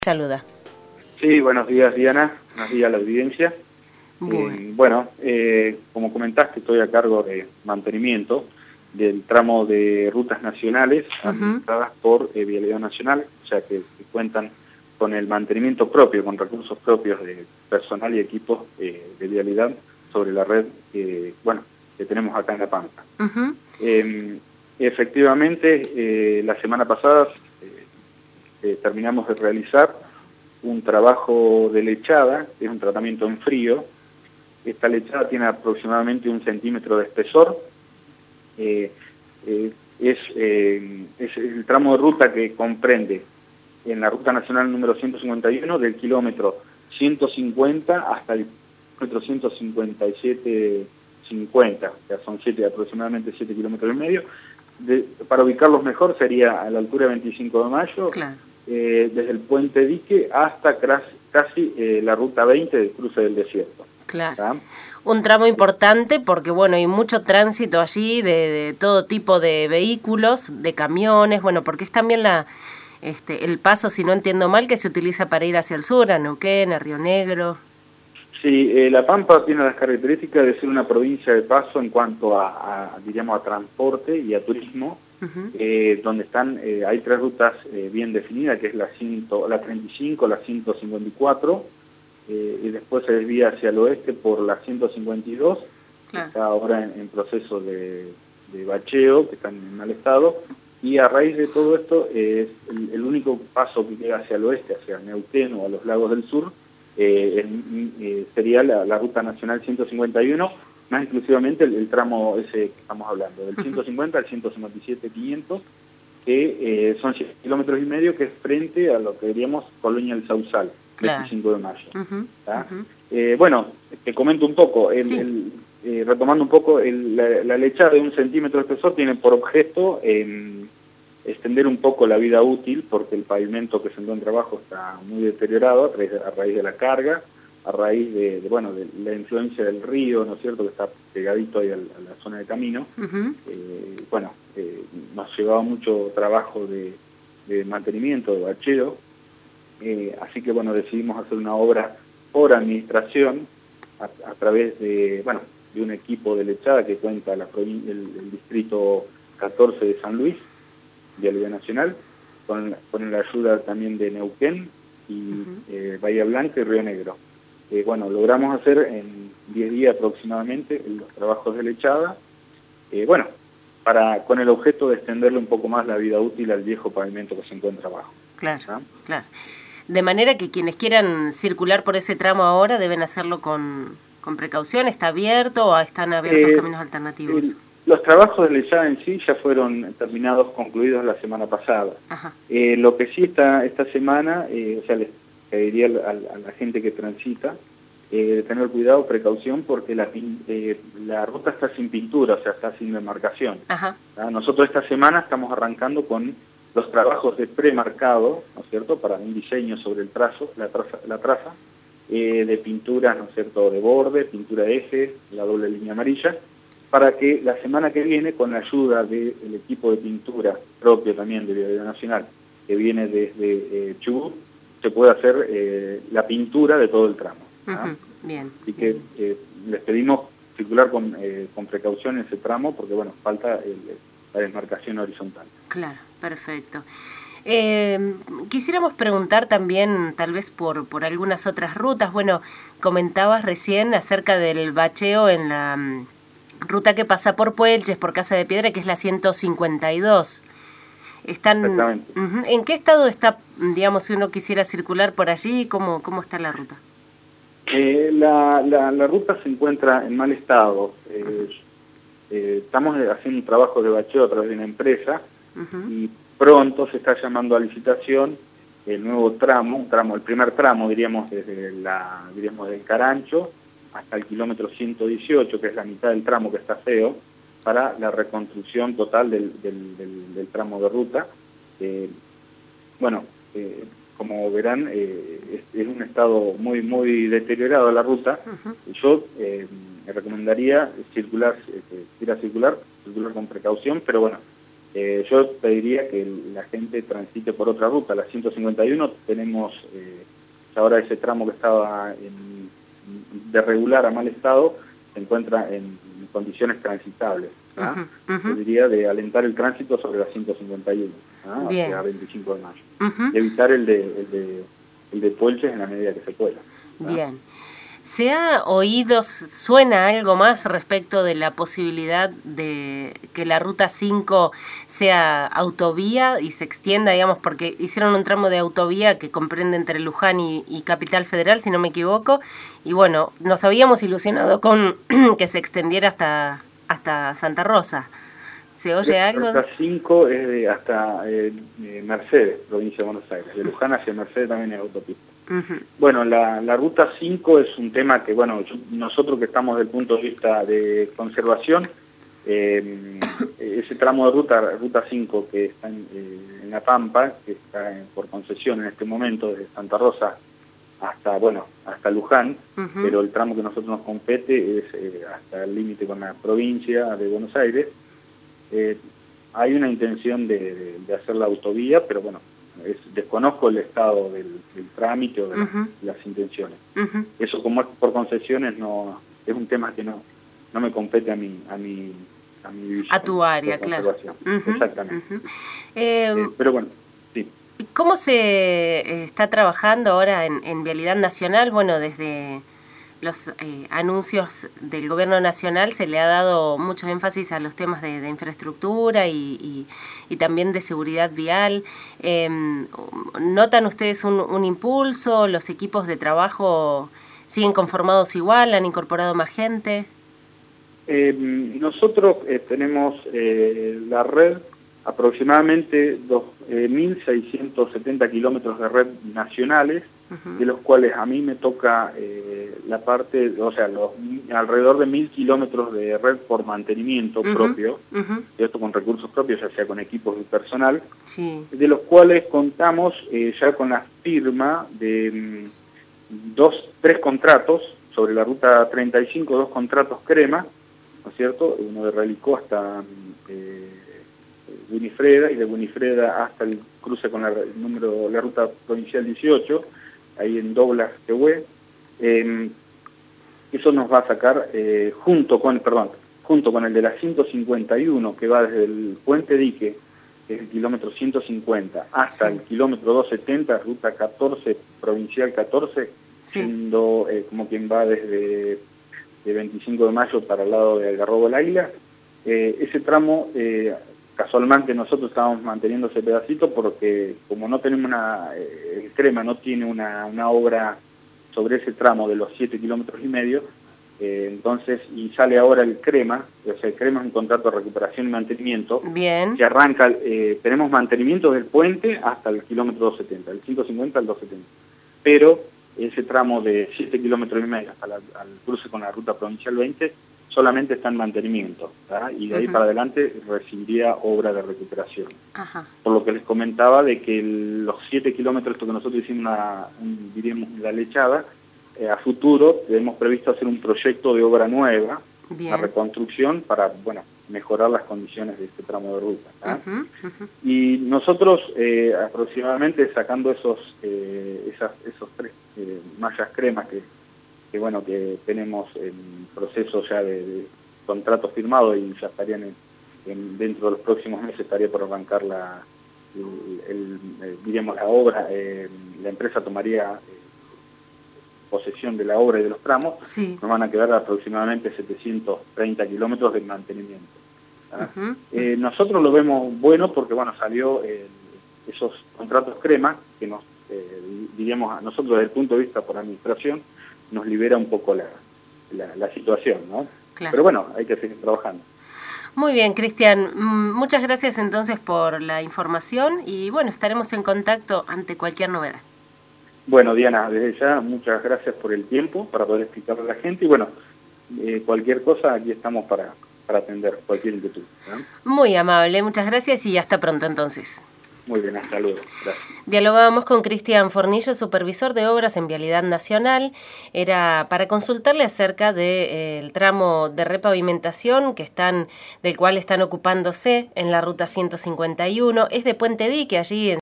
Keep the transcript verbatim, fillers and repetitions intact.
Saluda. Sí, buenos días, Diana. Buenos días a la audiencia. Bueno, eh, bueno eh, como comentaste, estoy a cargo de mantenimiento del tramo de rutas nacionales administradas uh-huh. por eh, Vialidad Nacional, o sea que, que cuentan con el mantenimiento propio, con recursos propios de personal y equipos eh, de vialidad sobre la red eh, bueno, que tenemos acá en La Pampa. Uh-huh. eh, efectivamente, eh, la semana pasada eh, eh, terminamos de realizar un trabajo de lechada, que es un tratamiento en frío. Esta lechada tiene aproximadamente un centímetro de espesor. Eh, eh, es, eh, es el tramo de ruta que comprende en la ruta nacional número ciento cincuenta y uno del kilómetro ciento cincuenta hasta el kilómetro ciento cincuenta y siete cincuenta, o sea, son siete, aproximadamente siete kilómetros y medio. De, para ubicarlos mejor sería a la altura de veinticinco de mayo, claro. eh, desde el puente Dique hasta casi eh, la ruta veinte del cruce del desierto. Claro. ¿Tá? Un tramo importante porque, bueno, hay mucho tránsito allí de, de todo tipo de vehículos, de camiones, bueno, porque es también la este el paso, si no entiendo mal, que se utiliza para ir hacia el sur, a Neuquén, a Río Negro. Sí, eh, La Pampa tiene las características de ser una provincia de paso en cuanto a, a diríamos, a transporte y a turismo, uh-huh. eh, donde están eh, hay tres rutas eh, bien definidas, que es la, ciento, la treinta y cinco, la ciento cincuenta y cuatro, eh, y después se desvía hacia el oeste por la ciento cincuenta y dos, claro. que está ahora en, en proceso de, de bacheo, que están en mal estado, y a raíz de todo esto eh, es el, el único paso que queda hacia el oeste, hacia Neuquén o a los lagos del sur, Eh, el, eh, sería la, la ruta nacional ciento cincuenta y uno, más exclusivamente el, el tramo ese que estamos hablando, del ciento cincuenta al ciento cincuenta y siete quinientos, que eh, son siete kilómetros y medio, que es frente a lo que diríamos Colonia del Sausal, claro. veinticinco de mayo. Uh-huh, uh-huh. eh, bueno, te comento un poco, el, sí. el, eh, retomando un poco, el, la, la lechada de un centímetro de espesor tiene por objeto eh, extender un poco la vida útil, porque el pavimento que se encuentra abajo está muy deteriorado a raíz de, a raíz de la carga, a raíz de, de, bueno, de la influencia del río, ¿no es cierto?, que está pegadito ahí a la, a la zona de camino. Uh-huh. eh, bueno, eh, nos llevaba mucho trabajo de, de mantenimiento, de bacheo, eh, así que, bueno, decidimos hacer una obra por administración a, a través de, bueno, de un equipo de lechada que cuenta la provin- el, el distrito catorce de San Luis, Vialidad Nacional, con, con la ayuda también de Neuquén y uh-huh. eh, Bahía Blanca y Río Negro. Eh, bueno, logramos hacer en diez días aproximadamente los trabajos de lechada, eh, bueno, para con el objeto de extenderle un poco más la vida útil al viejo pavimento que se encuentra abajo. Claro, ¿Ah? claro. De manera que quienes quieran circular por ese tramo ahora deben hacerlo con, con precaución. ¿Está abierto o están abiertos eh, caminos alternativos? El, Los trabajos de lechada en sí ya fueron terminados, concluidos la semana pasada. Eh, lo que sí está esta semana, eh, o sea, les pediría a, a la gente que transita, eh, tener cuidado, precaución, porque la, eh, la ruta está sin pintura, o sea, está sin demarcación. Ajá. Nosotros esta semana estamos arrancando con los trabajos de premarcado, ¿no es cierto?, para un diseño sobre el trazo, la traza, la traza eh, de pinturas, ¿no es cierto?, de borde, pintura de eje, la doble línea amarilla, para que la semana que viene, con la ayuda del equipo de pintura propio también de Vialidad Nacional, que viene desde eh, Chubut, se pueda hacer eh, la pintura de todo el tramo. ¿Ah? Uh-huh. Bien. Así que bien. Eh, les pedimos circular con, eh, con precaución ese tramo, porque bueno, falta el, la desmarcación horizontal. Claro, perfecto. Eh, quisiéramos preguntar también, tal vez por, por algunas otras rutas. Bueno, comentabas recién acerca del bacheo en la ruta que pasa por Puelches, por Casa de Piedra, que es la ciento cincuenta y dos. Están, uh-huh. ¿En qué estado está, digamos, si uno quisiera circular por allí? ¿Cómo, cómo está la ruta? Eh, la, la, la ruta se encuentra en mal estado. Eh, uh-huh. eh, estamos haciendo un trabajo de bacheo a través de una empresa uh-huh. y pronto se está llamando a licitación el nuevo tramo, un tramo, el primer tramo, diríamos, desde la, diríamos, del Carancho hasta el kilómetro ciento dieciocho, que es la mitad del tramo que está feo, para la reconstrucción total del, del, del, del tramo de ruta. Eh, bueno, eh, como verán, eh, es, es un estado muy muy deteriorado la ruta. Uh-huh. Yo eh, me recomendaría circular, eh, ir a circular, circular con precaución, pero bueno, Eh, yo pediría que la gente transite por otra ruta. La ciento cincuenta y uno tenemos eh, ahora ese tramo que estaba en, de regular a mal estado, se encuentra en condiciones transitables. ¿ah? Uh-huh, uh-huh. Yo diría de alentar el tránsito sobre la ciento cincuenta y uno, ¿ah? hacia veinticinco de mayo. Uh-huh. Y evitar el de, el, de, el de Puelches en la medida que se pueda. ¿ah? Bien. ¿Se ha oído, suena algo más respecto de la posibilidad de que la Ruta cinco sea autovía y se extienda, digamos, porque hicieron un tramo de autovía que comprende entre Luján y, y Capital Federal, si no me equivoco, y bueno, nos habíamos ilusionado con que se extendiera hasta, hasta Santa Rosa? ¿Se oye la algo? La Ruta cinco es de hasta eh, Mercedes, provincia de Buenos Aires. De Luján hacia Mercedes también es autopista. Uh-huh. Bueno, la, la Ruta cinco es un tema que, bueno, yo, nosotros que estamos desde el punto de vista de conservación, eh, ese tramo de ruta, Ruta cinco que está en, eh, en La Pampa, que está en, por concesión en este momento desde Santa Rosa hasta, bueno, hasta Luján, uh-huh. pero el tramo que a nosotros nos compete es eh, hasta el límite con la provincia de Buenos Aires. Eh, hay una intención de, de, de hacer la autovía, pero bueno, es, desconozco el estado del, del trámite o de, uh-huh. la, de las intenciones. Uh-huh. Eso, como es por concesiones, no es un tema que no no me compete a mi a mi a mi visión, a tu área, claro. Uh-huh. Exactamente. Uh-huh. eh, eh, pero bueno, sí. ¿Cómo se eh, está trabajando ahora en, en Vialidad Nacional? Bueno, desde los eh, anuncios del gobierno nacional se le ha dado mucho énfasis a los temas de, de infraestructura y, y, y también de seguridad vial. Eh, ¿Notan ustedes un, un impulso? ¿Los equipos de trabajo siguen conformados igual? ¿Han incorporado más gente? Eh, nosotros eh, tenemos eh, la red, aproximadamente dos mil seiscientos setenta kilómetros de red nacionales, uh-huh. de los cuales a mí me toca eh, la parte, o sea, los alrededor de mil kilómetros de red por mantenimiento uh-huh. propio, uh-huh. esto con recursos propios, ya sea con equipos y personal, sí. de los cuales contamos eh, ya con la firma de mm, dos, tres contratos sobre la ruta treinta y cinco, dos contratos crema, ¿no es cierto? Uno de Relicó hasta eh, Winifreda y de Winifreda hasta el cruce con la, número, la ruta provincial dieciocho, ahí en Doblas, Tehué. Eh, eso nos va a sacar eh, junto con, perdón, junto con el de la ciento cincuenta y uno que va desde el Puente Dique, que es el kilómetro ciento cincuenta, hasta sí. el kilómetro doscientos setenta, ruta catorce, provincial catorce, sí. siendo eh, como quien va desde de veinticinco de mayo para el lado de Algarrobo del Águila. Eh, ese tramo, eh, casualmente nosotros estábamos manteniendo ese pedacito porque como no tenemos una, eh, el Crema no tiene una, una obra sobre ese tramo de los siete kilómetros y medio, eh, entonces, y sale ahora el Crema, o sea, el Crema es un contrato de recuperación y mantenimiento, bien, que arranca, eh, tenemos mantenimiento del puente hasta el kilómetro doscientos setenta, del ciento cincuenta al doscientos setenta, pero ese tramo de siete kilómetros y medio hasta la, al cruce con la ruta provincial veinte solamente está en mantenimiento, ¿tá? Y de ahí uh-huh. para adelante recibiría obra de recuperación. Uh-huh. Por lo que les comentaba de que el, los siete kilómetros, esto que nosotros hicimos una, un, diríamos, la lechada, eh, a futuro tenemos previsto hacer un proyecto de obra nueva, bien, una reconstrucción para, bueno, mejorar las condiciones de este tramo de ruta. Uh-huh, uh-huh. Y nosotros eh, aproximadamente sacando esos eh, esas, esos tres eh, mallas cremas que, que bueno que tenemos en proceso ya de, de contratos firmados y ya estarían en, en, dentro de los próximos meses estaría por arrancar la el, el, el, diríamos la obra, eh, la empresa tomaría eh, posesión de la obra y de los tramos, sí. Nos van a quedar aproximadamente setecientos treinta kilómetros de mantenimiento. Uh-huh. eh, nosotros lo vemos bueno porque bueno salió eh, esos contratos crema que nos eh, diríamos a nosotros desde el punto de vista por administración nos libera un poco la, la, la situación, ¿no? Claro. Pero bueno, hay que seguir trabajando. Muy bien, Cristian, muchas gracias entonces por la información y bueno, estaremos en contacto ante cualquier novedad. Bueno, Diana, desde ya muchas gracias por el tiempo para poder explicarle a la gente y bueno, eh, cualquier cosa aquí estamos para para atender cualquier inquietud, ¿no? Muy amable, muchas gracias y hasta pronto entonces. Muy bien, hasta luego. Gracias. Dialogábamos con Cristian Fornillo, supervisor de obras en Vialidad Nacional. Era para consultarle acerca del de, tramo de repavimentación que están, del cual están ocupándose en la ruta ciento cincuenta y uno. Es de Puente Dique, allí en